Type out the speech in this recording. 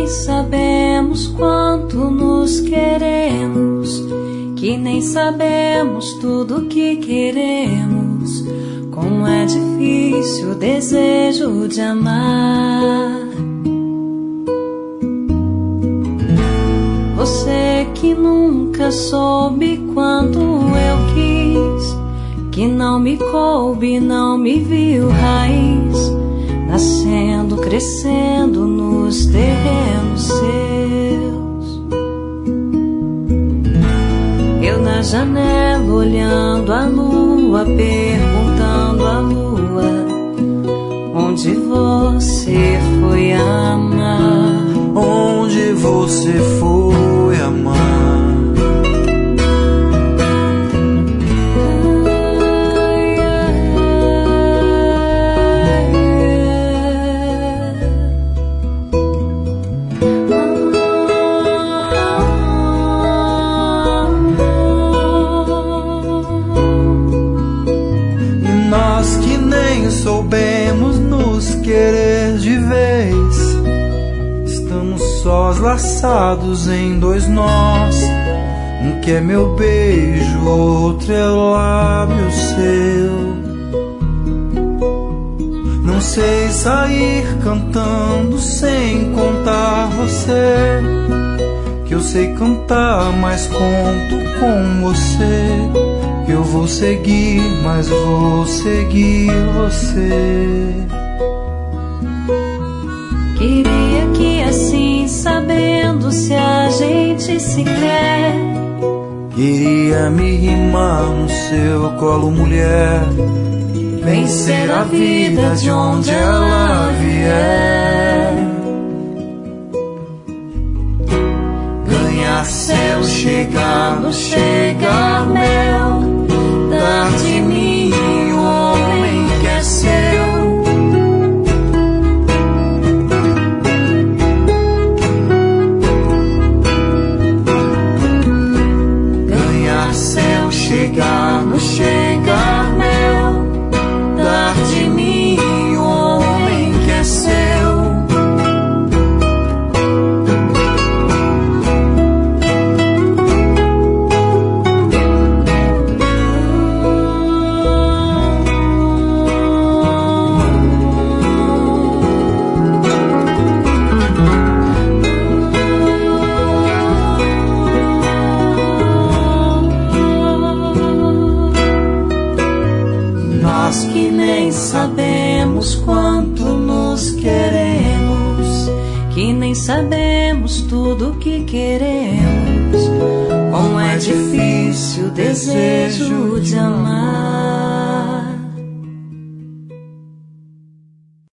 nem sabemos quanto nos queremos, que nem sabemos tudo que queremos, como é difícil o desejo de amar. Você que nunca soube quanto eu quis, que não me coube, não me viu raiz, nascendo, crescendo nos terrenos seus. Eu na janela olhando a lua, perguntando à lua onde você foi amar. Onde você foi amar? Soubemos nos querer de vez, estamos sós laçados em dois nós. Um que é meu beijo, outro é o lábio seu. Não sei sair cantando sem contar você, que eu sei cantar, mas conto com você. Eu vou seguir, mas vou seguir você. Queria que assim, sabendo se a gente se quer, queria me rimar no seu colo, mulher, vencer a vida de onde ela vier. Ganhar céu, chegar no chegar meu, dar de mim o homem que é seu. Ganhar céu, chegar no chegar meu, dar de mim o homem que é seu. Nós que nem sabemos quanto nos queremos, que nem sabemos tudo que queremos, como é difícil o desejo de amar.